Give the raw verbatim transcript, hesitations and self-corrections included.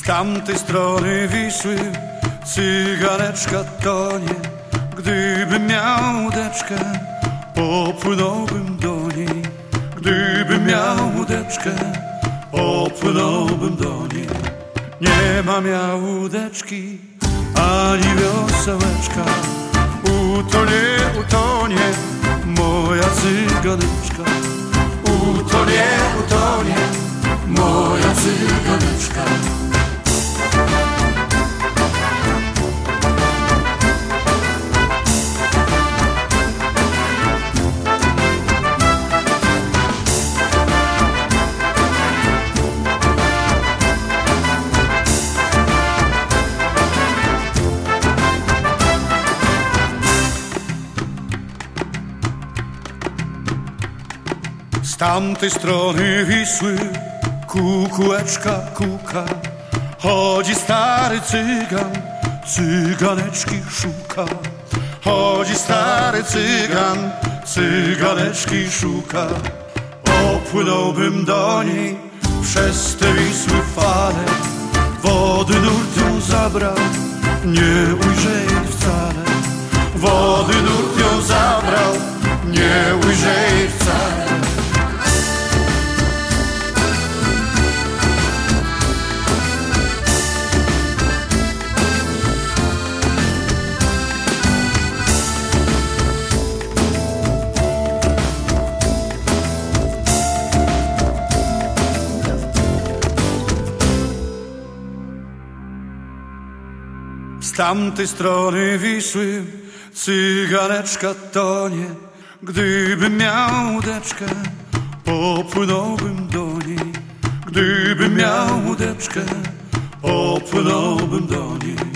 Z tamtej strony Wisły cyganeczka tonie. Gdybym miał łódeczkę, popłynąłbym do niej. Gdybym miał łódeczkę, popłynąłbym do niej. Nie mam ja łódeczki, ani wiosełeczka. Utonie, utonie moja cyganeczka. Utonie, utonie moja cyganeczka. Z tamtej strony Wisły kukułeczka kuka. Chodzi stary cygan, cyganeczki szuka. Chodzi stary cygan, cyganeczki szuka. Popłynąłbym do niej przez te Wisły fale. Wody nurt ją zabrał, nie ujrzę jej wcale. Wody nurt ją zabrał, nie ujrzę jej wcale. Z tamtej strony Wisły cyganeczka tonie. Gdybym miał łódeczkę, popłynąłbym do niej. Gdybym miał łódeczkę, popłynąłbym do niej.